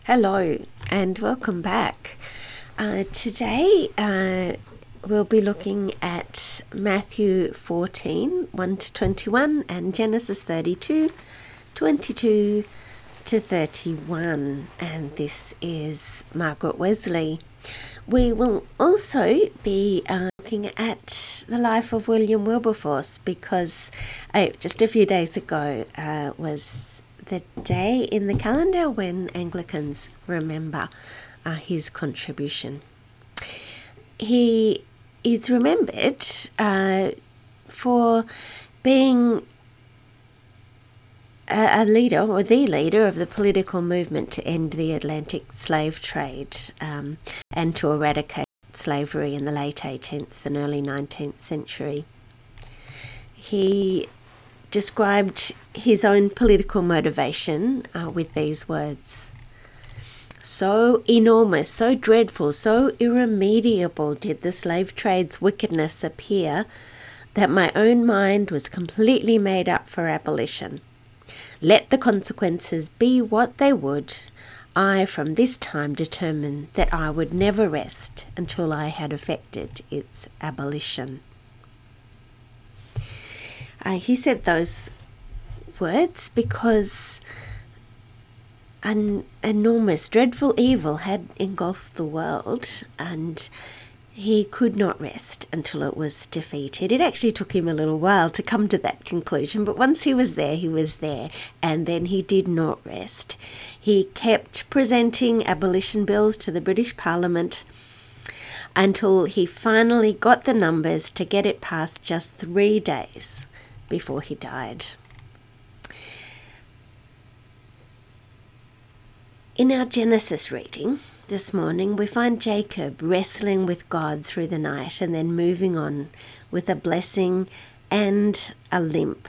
Hello and welcome back. Today we'll be looking at Matthew 14, 1 to 21 and Genesis 32, 22 to 31. And this is Margaret Wesley. We will also be looking at the life of William Wilberforce because just a few days ago was the day in the calendar when Anglicans remember his contribution. He is remembered for being a leader, or the leader, of the political movement to end the Atlantic slave trade and to eradicate slavery in the late 18th and early 19th century. He described his own political motivation with these words: "So enormous, so dreadful, so irremediable did the slave trade's wickedness appear that my own mind was completely made up for abolition. Let the consequences be what they would, I from this time determined that I would never rest until I had effected its abolition." He said those words because an enormous, dreadful evil had engulfed the world, and he could not rest until it was defeated. It actually took him a little while to come to that conclusion, but once he was there, and then he did not rest. He kept presenting abolition bills to the British Parliament until he finally got the numbers to get it passed just 3 days before he died. In our Genesis reading this morning, we find Jacob wrestling with God through the night and then moving on with a blessing and a limp.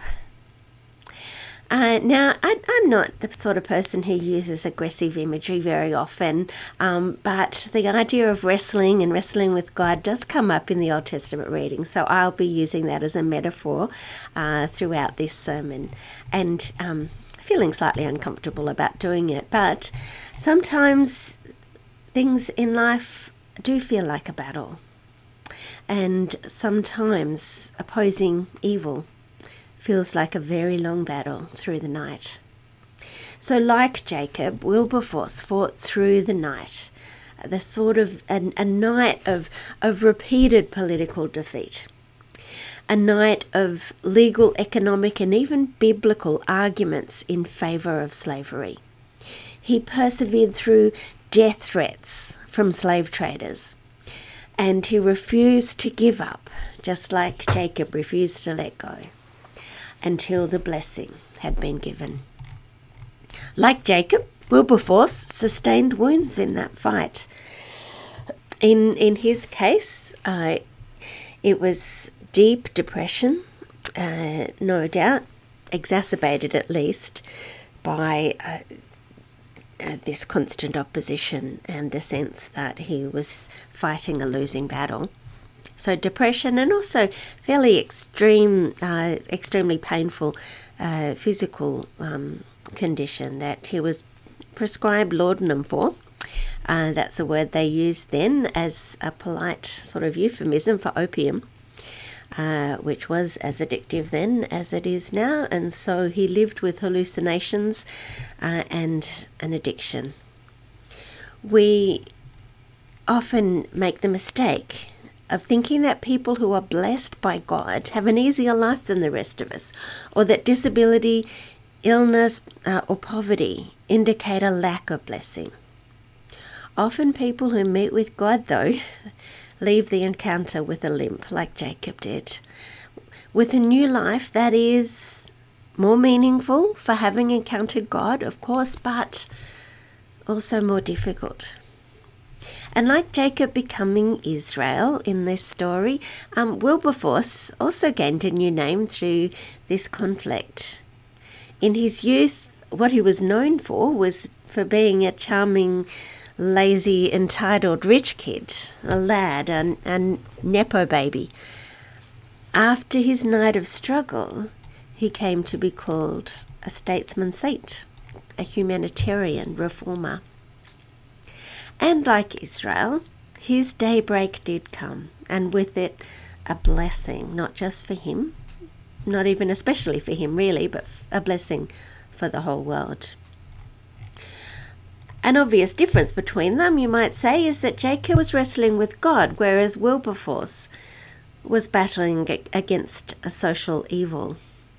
Now, I'm not the sort of person who uses aggressive imagery very often, but the idea of wrestling and wrestling with God does come up in the Old Testament reading, so I'll be using that as a metaphor throughout this sermon, and feeling slightly uncomfortable about doing it, but sometimes things in life do feel like a battle, and sometimes opposing evil feels like a very long battle through the night. So like Jacob, Wilberforce fought through the night, the sort of a night of repeated political defeat, a night of legal, economic and even biblical arguments in favour of slavery. He persevered through death threats from slave traders, and he refused to give up, just like Jacob refused to let go, until the blessing had been given. Like Jacob, Wilberforce sustained wounds in that fight. In his case, it was deep depression, no doubt, exacerbated at least by this constant opposition and the sense that he was fighting a losing battle. So depression and also fairly extremely painful physical condition that he was prescribed laudanum for. That's a word they used then as a polite sort of euphemism for opium, which was as addictive then as it is now. And so he lived with hallucinations and an addiction. We often make the mistake of thinking that people who are blessed by God have an easier life than the rest of us, or that disability, illness, or poverty indicate a lack of blessing. Often people who meet with God, though, leave the encounter with a limp, like Jacob did, with a new life that is more meaningful for having encountered God, of course, but also more difficult. And like Jacob becoming Israel in this story, Wilberforce also gained a new name through this conflict. In his youth, what he was known for was for being a charming, lazy, entitled rich kid, a lad, a nepo baby. After his night of struggle, he came to be called a statesman saint, a humanitarian reformer. And like Israel, his daybreak did come, and with it a blessing, not just for him, not even especially for him really, but a blessing for the whole world. An obvious difference between them, you might say, is that Jacob was wrestling with God, whereas Wilberforce was battling against a social evil.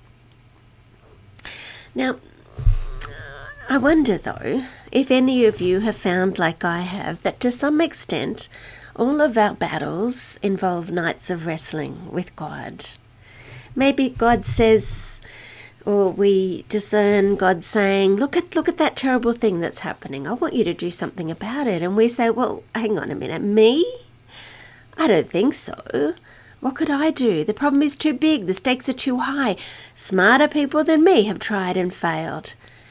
Now, I wonder though, if any of you have found, like I have, that to some extent all of our battles involve nights of wrestling with God. Maybe God says, or we discern God saying, look at that terrible thing that's happening. I want you to do something about it. And we say, well, hang on a minute, me? I don't think so. What could I do? The problem is too big. The stakes are too high. Smarter people than me have tried and failed.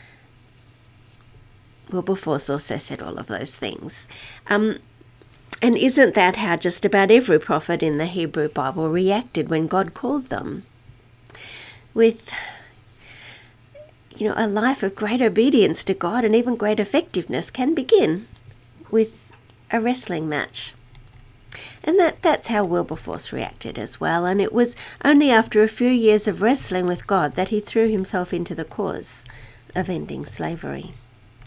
Wilberforce also said all of those things. And isn't that how just about every prophet in the Hebrew Bible reacted when God called them? With, a life of great obedience to God and even great effectiveness can begin with a wrestling match. And that's how Wilberforce reacted as well. And it was only after a few years of wrestling with God that he threw himself into the cause of ending slavery.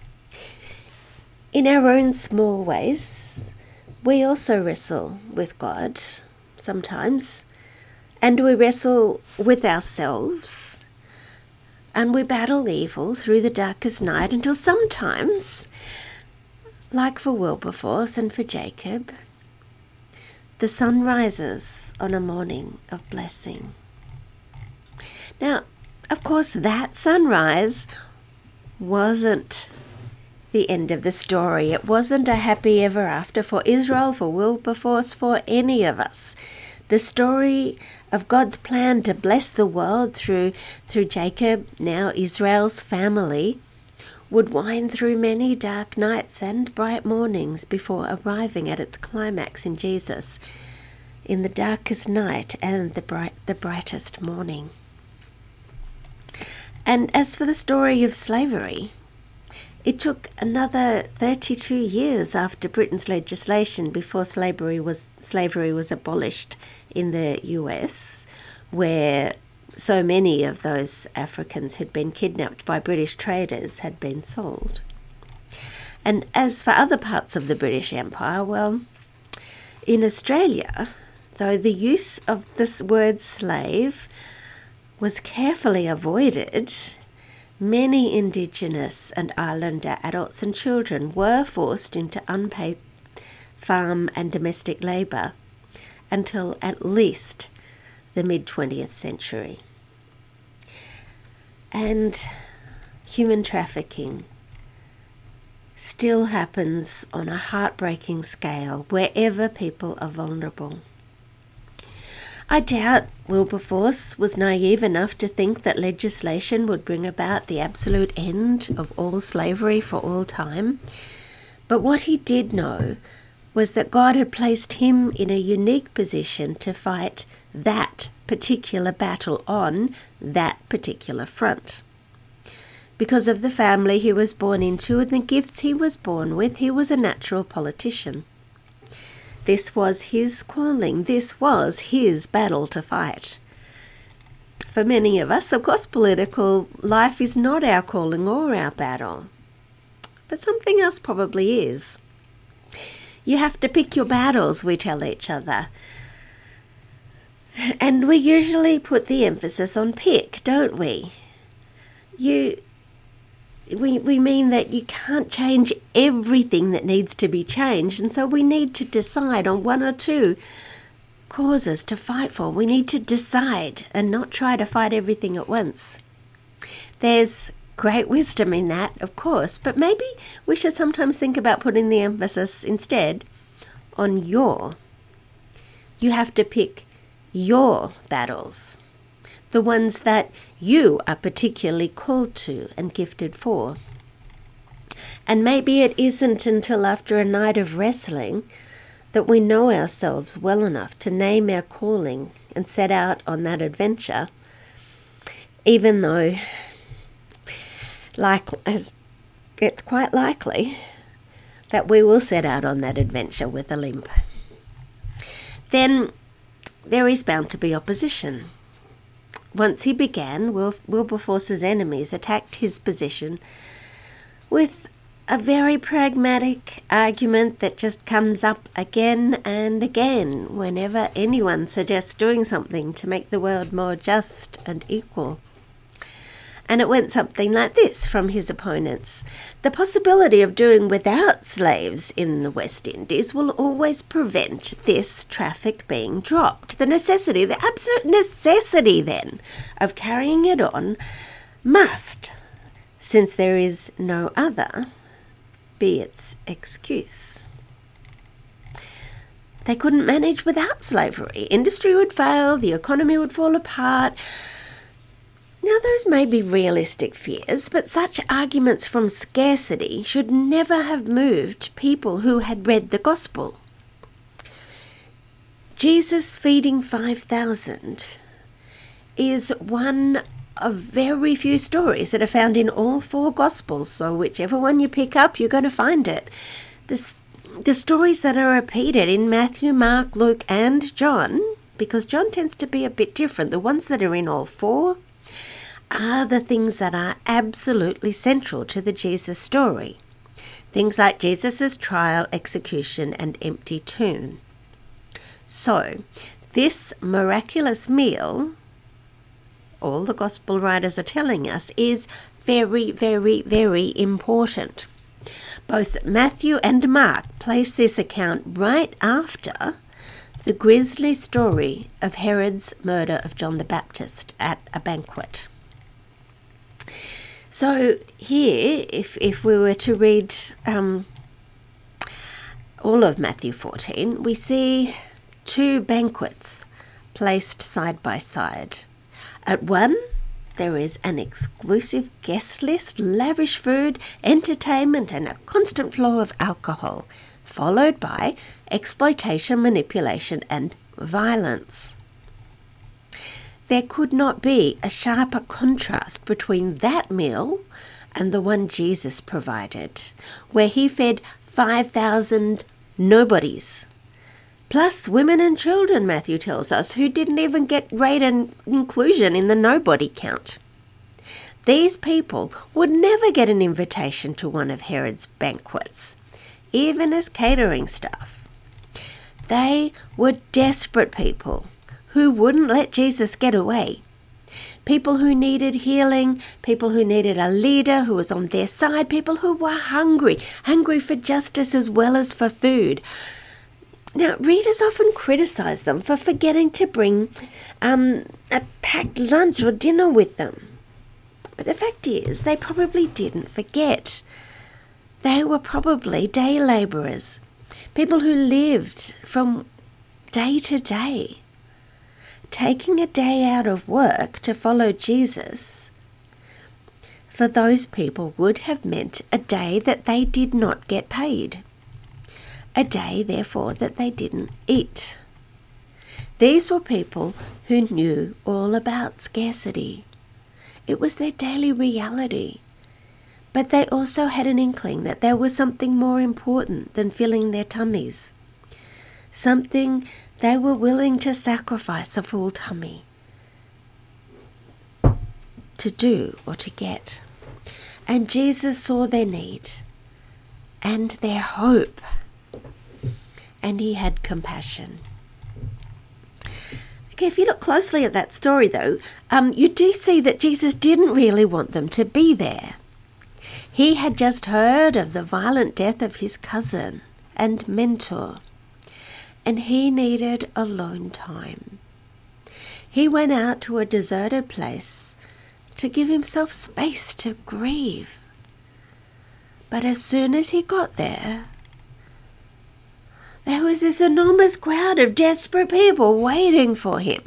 In our own small ways, we also wrestle with God sometimes, and we wrestle with ourselves, and we battle evil through the darkest night until sometimes, like for Wilberforce and for Jacob, the sun rises on a morning of blessing. Now, of course, that sunrise wasn't the end of the story. It wasn't a happy ever after for Israel, for Wilberforce, for any of us. The story of God's plan to bless the world through Jacob, now Israel's family, would wind through many dark nights and bright mornings before arriving at its climax in Jesus, in the darkest night and the brightest morning. And as for the story of slavery, it took another 32 years after Britain's legislation before slavery was abolished in the US, where so many of those Africans who'd been kidnapped by British traders had been sold. And as for other parts of the British Empire, well, in Australia, though the use of this word slave was carefully avoided, many Indigenous and Islander adults and children were forced into unpaid farm and domestic labour until at least the mid-20th century. And human trafficking still happens on a heartbreaking scale wherever people are vulnerable. I doubt Wilberforce was naive enough to think that legislation would bring about the absolute end of all slavery for all time. But what he did know was that God had placed him in a unique position to fight that particular battle on that particular front. Because of the family he was born into and the gifts he was born with, he was a natural politician. This was his calling. This was his battle to fight. For many of us, of course, political life is not our calling or our battle. But something else probably is. You have to pick your battles, we tell each other. And we usually put the emphasis on pick, don't we? We mean that you can't change everything that needs to be changed, and so we need to decide on one or two causes to fight for. We need to decide and not try to fight everything at once. There's great wisdom in that, of course, but maybe we should sometimes think about putting the emphasis instead on your. You have to pick your battles, the ones that you are particularly called to and gifted for. And maybe it isn't until after a night of wrestling that we know ourselves well enough to name our calling and set out on that adventure, even though, it's quite likely that we will set out on that adventure with a limp. Then there is bound to be opposition. Once he began, Wilberforce's enemies attacked his position with a very pragmatic argument that just comes up again and again whenever anyone suggests doing something to make the world more just and equal. And it went something like this from his opponents: the possibility of doing without slaves in the West Indies will always prevent this traffic being dropped. The absolute necessity then of carrying it on must, since there is no other, be its excuse. They couldn't manage without slavery. Industry would fail, the economy would fall apart. Now, those may be realistic fears, but such arguments from scarcity should never have moved people who had read the gospel. Jesus feeding 5,000 is one of very few stories that are found in all four Gospels, so whichever one you pick up, you're going to find it. The stories that are repeated in Matthew, Mark, Luke, and John, because John tends to be a bit different, the ones that are in all four are the things that are absolutely central to the Jesus story. Things like Jesus' trial, execution, and empty tomb. So, this miraculous meal, all the gospel writers are telling us, is very, very, very important. Both Matthew and Mark place this account right after the grisly story of Herod's murder of John the Baptist at a banquet. So here, if we were to read all of Matthew 14, we see two banquets placed side by side. At one, there is an exclusive guest list, lavish food, entertainment, and a constant flow of alcohol, followed by exploitation, manipulation, and violence. There could not be a sharper contrast between that meal and the one Jesus provided, where he fed 5,000 nobodies, plus women and children, Matthew tells us, who didn't even get great inclusion in the nobody count. These people would never get an invitation to one of Herod's banquets, even as catering staff. They were desperate people who wouldn't let Jesus get away. People who needed healing, people who needed a leader who was on their side, people who were hungry for justice as well as for food. Now, readers often criticize them for forgetting to bring a packed lunch or dinner with them. But the fact is, they probably didn't forget. They were probably day labourers, people who lived from day to day. Taking a day out of work to follow Jesus, for those people would have meant a day that they did not get paid. A day, therefore, that they didn't eat. These were people who knew all about scarcity. It was their daily reality. But they also had an inkling that there was something more important than filling their tummies. Something they were willing to sacrifice a full tummy to do or to get. And Jesus saw their need and their hope. And he had compassion. Okay, if you look closely at that story, though, you do see that Jesus didn't really want them to be there. He had just heard of the violent death of his cousin and mentor, and he needed alone time. He went out to a deserted place to give himself space to grieve. But as soon as he got there was this enormous crowd of desperate people waiting for him.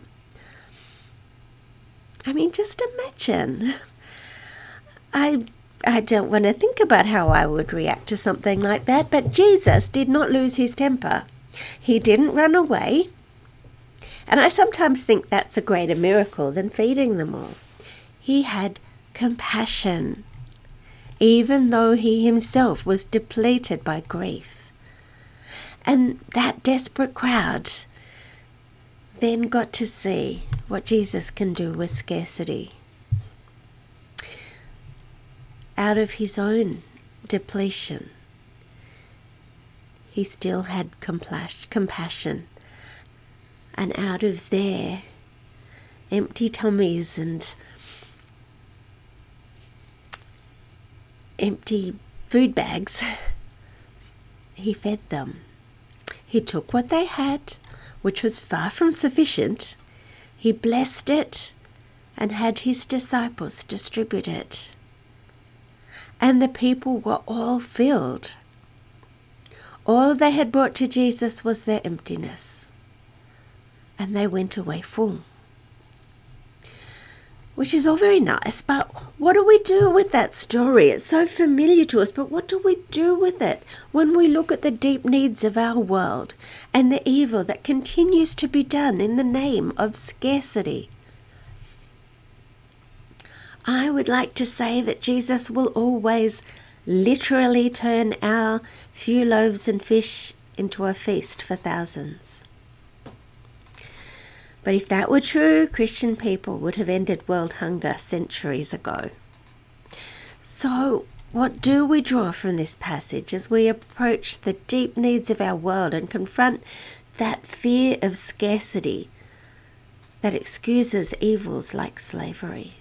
I mean, just imagine. I don't want to think about how I would react to something like that, but Jesus did not lose his temper. He didn't run away. And I sometimes think that's a greater miracle than feeding them all. He had compassion. even though he himself was depleted by grief. And that desperate crowd then got to see what Jesus can do with scarcity. Out of his own depletion, he still had compassion. And out of their empty tummies and empty food bags, he fed them. He took what they had, which was far from sufficient. He blessed it and had his disciples distribute it. And the people were all filled. All they had brought to Jesus was their emptiness, and they went away full. Which is all very nice, but what do we do with that story? It's so familiar to us, but what do we do with it when we look at the deep needs of our world and the evil that continues to be done in the name of scarcity? I would like to say that Jesus will always literally turn our few loaves and fish into a feast for thousands. But if that were true, Christian people would have ended world hunger centuries ago. So, what do we draw from this passage as we approach the deep needs of our world and confront that fear of scarcity that excuses evils like slavery?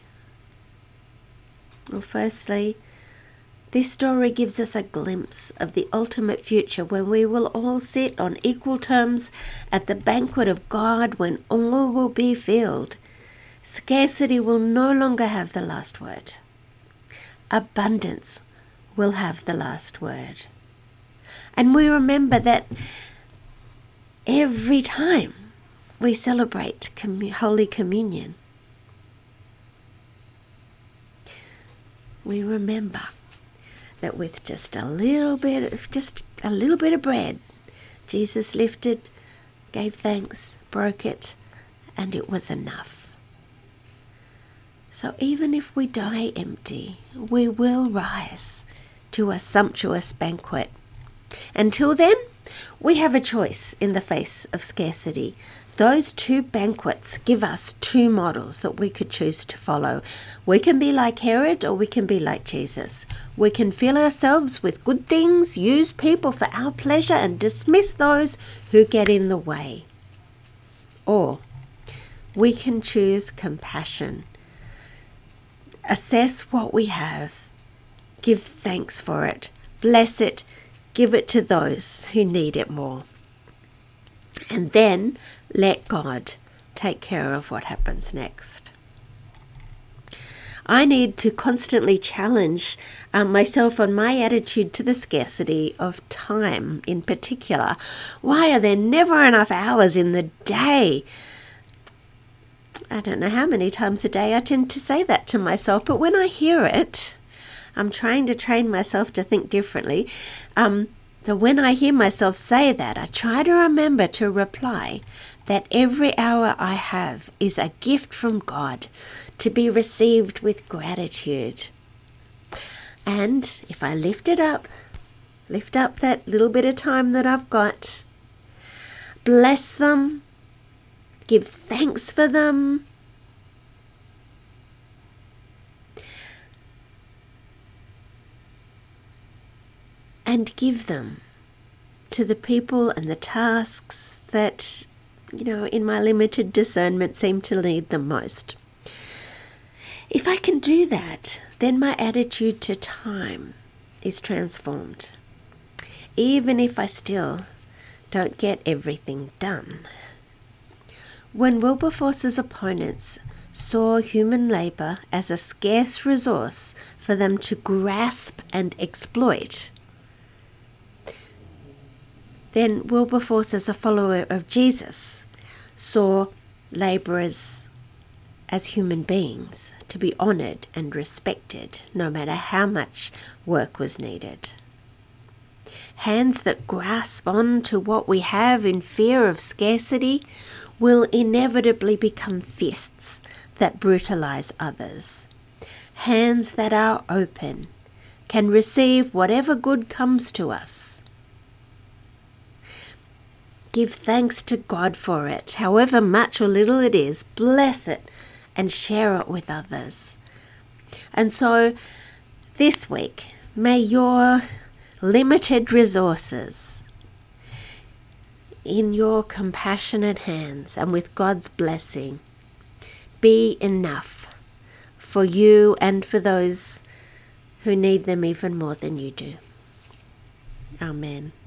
Well, firstly, this story gives us a glimpse of the ultimate future when we will all sit on equal terms at the banquet of God, when all will be filled. Scarcity will no longer have the last word. Abundance will have the last word. And we remember that every time we celebrate Holy Communion, we remember that with just a little bit of bread, Jesus lifted, gave thanks, broke it, and it was enough. So even if we die empty, we will rise to a sumptuous banquet. Until then, we have a choice in the face of scarcity. Those two banquets give us two models that we could choose to follow. We can be like Herod, or we can be like Jesus. We can fill ourselves with good things, use people for our pleasure, and dismiss those who get in the way. Or we can choose compassion. Assess what we have. Give thanks for it. Bless it. Give it to those who need it more. And then let God take care of what happens next. I need to constantly challenge myself on my attitude to the scarcity of time in particular. Why are there never enough hours in the day? I don't know how many times a day I tend to say that to myself, but when I hear it, I'm trying to train myself to think differently. So when I hear myself say that, I try to remember to reply that every hour I have is a gift from God to be received with gratitude. And if I lift up that little bit of time that I've got, bless them, give thanks for them, and give them to the people and the tasks that, in my limited discernment seem to need them most. If I can do that, then my attitude to time is transformed, even if I still don't get everything done. When Wilberforce's opponents saw human labour as a scarce resource for them to grasp and exploit, then Wilberforce, as a follower of Jesus, saw labourers as human beings to be honoured and respected, no matter how much work was needed. Hands that grasp on to what we have in fear of scarcity will inevitably become fists that brutalise others. Hands that are open can receive whatever good comes to us. Give thanks to God for it, however much or little it is. Bless it and share it with others. And so this week, may your limited resources in your compassionate hands and with God's blessing be enough for you and for those who need them even more than you do. Amen.